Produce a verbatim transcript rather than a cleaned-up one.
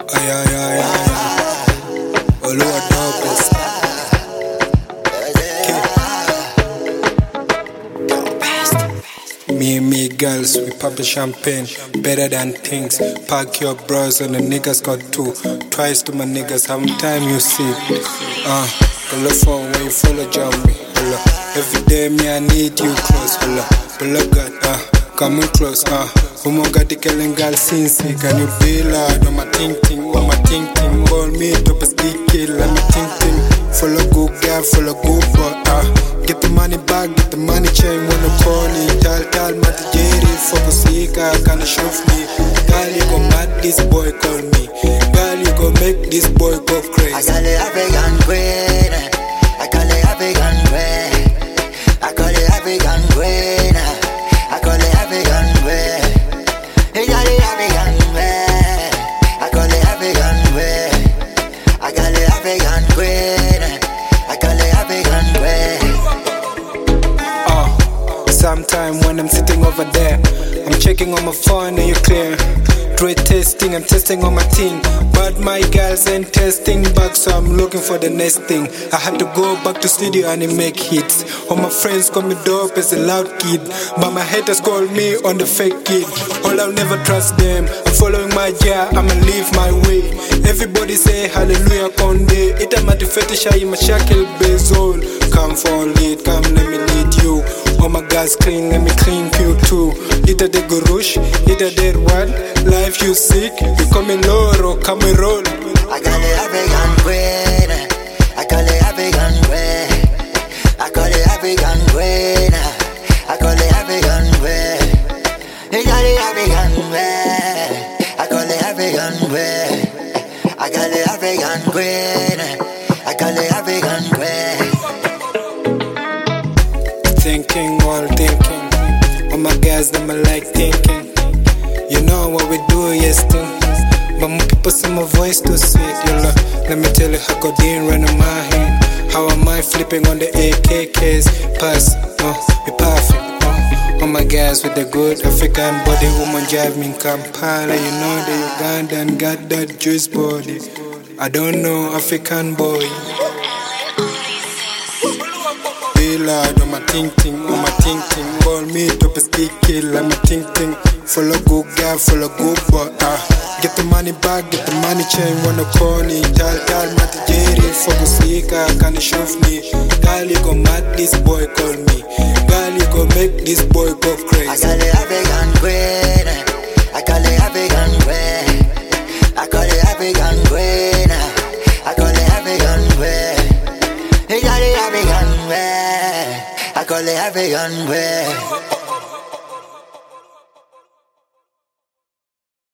Ay, ay, ay, ay, ay. Oluwa Douglas. Me and me girls, we pop the champagne, better than things. Pack your bros and the niggas got two. Twice to my niggas, how many time you see? Uh, pull up phone when you follow John me. Hello. Every day me I need you close. Hello. Pull up God, uh, coming close. Uh, Umo got the killing girl since can you be loud? On my ting ting, on my ting ting. Call me top a stick kill, let me ting ting. Follow good girl, follow good boy. Uh, get the money back, get the money chain when I call it. Tal tal mati jeri, focus ika, kinda shove me. Girl you go mad, this boy call me. Girl you go make this boy go crazy. I got the African queen, I call it African queen, I call it African queen, I call it African queen. He got the African queen, I call it African queen, I got the African queen, I call it African queen. Uh, sometime when I'm sitting over there, I'm checking on my phone and you clear. Trade testing, I'm testing on my team. But my girls ain't testing back, so I'm looking for the next thing. I had to go back to studio and make hits. All my friends call me dope as a loud kid, but my haters call me on the fake kid. All I'll never trust them, I'm following my jar, I'ma live my way. Everybody say hallelujah konde. Ita matifetisha ima shakel bezol. Come for lead, come let me lead you. All my guys clean, let me clean you too. Ita de gurush, ita de what? Life you sick, you coming loro, come and roll. I got the African queen, I call it African queen, I call it African queen, I call it African queen. He got the African queen, I call it African queen, I got the African queen, I call it African queen. Thinking, all thinking, all my guys them I like thinking. You know what we do, yes thing. But my people say my voice too sweet, you know. Let me tell you how God didn't run on my hand. How am I flipping on the A K Ks? Pass, uh, we perfect. Uh. All my guys with the good African body, woman jive me in Kampala. You know the Ugandan got that juice body. I don't know African boy. Be loud on my ting ting, on my ting ting. Call me top a stick kill, I'm a ting ting. Follow good girl, follow good boy. Uh. Get the money back, get the money chain, wanna call me. Tal tal mati jeri, focus ika, kinda shove me. Girl you go mad, this boy call me. Girl you go make this boy go crazy. I got the African queen, I call it African queen, I call it African queen, I call it African queen. He got the African queen, I call it African queen.